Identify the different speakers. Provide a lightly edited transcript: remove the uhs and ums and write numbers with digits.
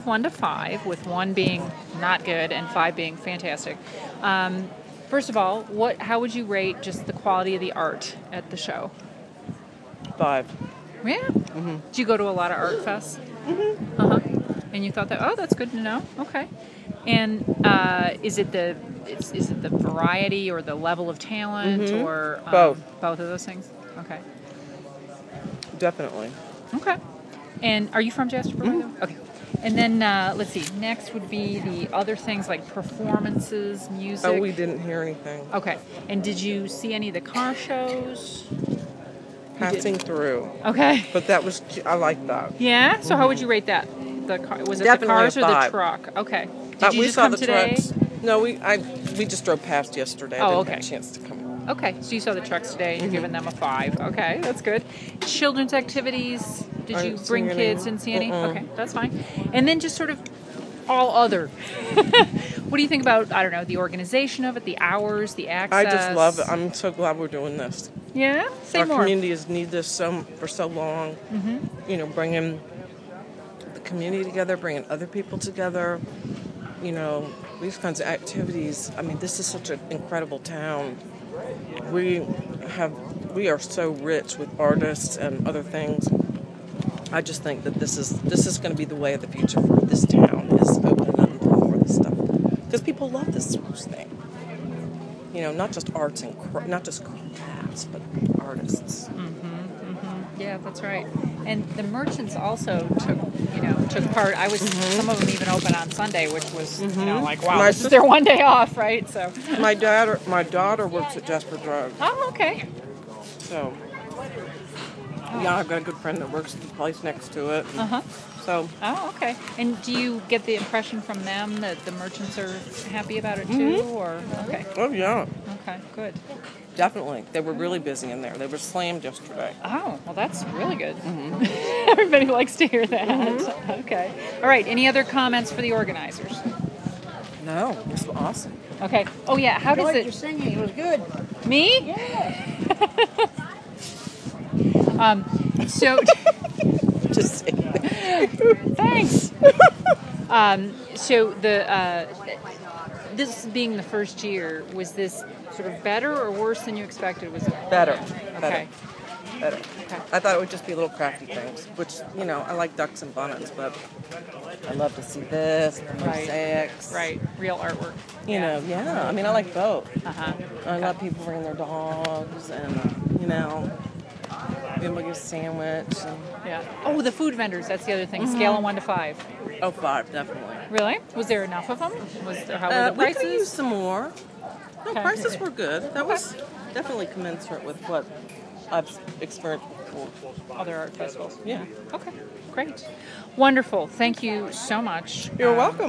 Speaker 1: 1 to 5, with 1 being not good and 5 being fantastic. First of all, how would you rate just the quality of the art at the show?
Speaker 2: 5.
Speaker 1: Yeah. Mm-hmm. Do you go to a lot of art fests?
Speaker 2: Mm-hmm.
Speaker 1: Uh-huh. And you thought that? Oh, that's good to know. Okay. And is it the variety or the level of talent or
Speaker 2: both
Speaker 1: of those things? Okay.
Speaker 2: Definitely.
Speaker 1: Okay. And are you from Jasper?
Speaker 2: Mm-hmm.
Speaker 1: Okay. And then let's see. Next would be the other things like performances, music.
Speaker 2: Oh, we didn't hear anything.
Speaker 1: Okay. And did you see any of the car shows?
Speaker 2: Passing through.
Speaker 1: Okay.
Speaker 2: But I like that.
Speaker 1: Yeah. So how would you rate that? Was it
Speaker 2: Definitely
Speaker 1: the cars or the
Speaker 2: 5.
Speaker 1: truck? Okay. Did you
Speaker 2: we
Speaker 1: just
Speaker 2: saw
Speaker 1: come
Speaker 2: the
Speaker 1: today?
Speaker 2: trucks. No, we just drove past yesterday. I didn't have a chance to come.
Speaker 1: Okay, so you saw the trucks today and you're giving them a 5. Okay, that's good. Children's activities, did you bring kids and see any? Okay, that's fine. And then just sort of all other. What do you think about, I don't know, the organization of it, the hours, the access?
Speaker 2: I just love it. I'm so glad we're doing this.
Speaker 1: Yeah? Say
Speaker 2: Our
Speaker 1: more.
Speaker 2: community has needed this for so long.
Speaker 1: Mm-hmm.
Speaker 2: Bringing the community together, bringing other people together. These kinds of activities. I mean, this is such an incredible town. We are so rich with artists and other things. I just think that this is going to be the way of the future for this town, is opening up and doing more of this stuff, because people love this sort of thing. Not just arts and not just crafts, but artists.
Speaker 1: Yeah, that's right. And the merchants also took part. Some of them even open on Sunday, which was like, wow, this is their one day off, right? So
Speaker 2: my daughter works at Jasper Drug.
Speaker 1: Oh, okay.
Speaker 2: So yeah, I've got a good friend that works at the place next to it. So.
Speaker 1: Oh, okay. And do you get the impression from them that the merchants are happy about it too, or okay?
Speaker 2: Oh yeah.
Speaker 1: Okay, good.
Speaker 2: Definitely. They were really busy in there. They were slammed yesterday.
Speaker 1: Oh, well, that's really good. Everybody likes to hear that. Okay. All right. Any other comments for the organizers?
Speaker 2: No, this was awesome.
Speaker 1: Okay. Oh, yeah. How does it...
Speaker 3: Your singing. It was good.
Speaker 1: Me?
Speaker 3: Yeah.
Speaker 1: So...
Speaker 2: Just say that.
Speaker 1: Thanks. So this being the first year, was this sort of better or worse than you expected? Was it
Speaker 2: better?
Speaker 1: Okay.
Speaker 2: Better.
Speaker 1: Okay.
Speaker 2: I thought it would just be little crafty things, which I like ducks and bonnets, but I love to see this, the mosaics.
Speaker 1: Right. Real artwork.
Speaker 2: Yeah. I mean, I like both. I love people bringing their dogs, and being able to get a sandwich.
Speaker 1: Yeah. Oh, the food vendors. That's the other thing. Scale of 1 to 5.
Speaker 2: Oh, 5, definitely.
Speaker 1: Really? Was there enough of them? How were the prices?
Speaker 2: We could use some more. No,
Speaker 1: Okay.
Speaker 2: prices were good. That was definitely commensurate with what I've experienced before.
Speaker 1: Other art festivals.
Speaker 2: Yeah.
Speaker 1: Okay. Great. Wonderful. Thank you so much.
Speaker 2: You're welcome.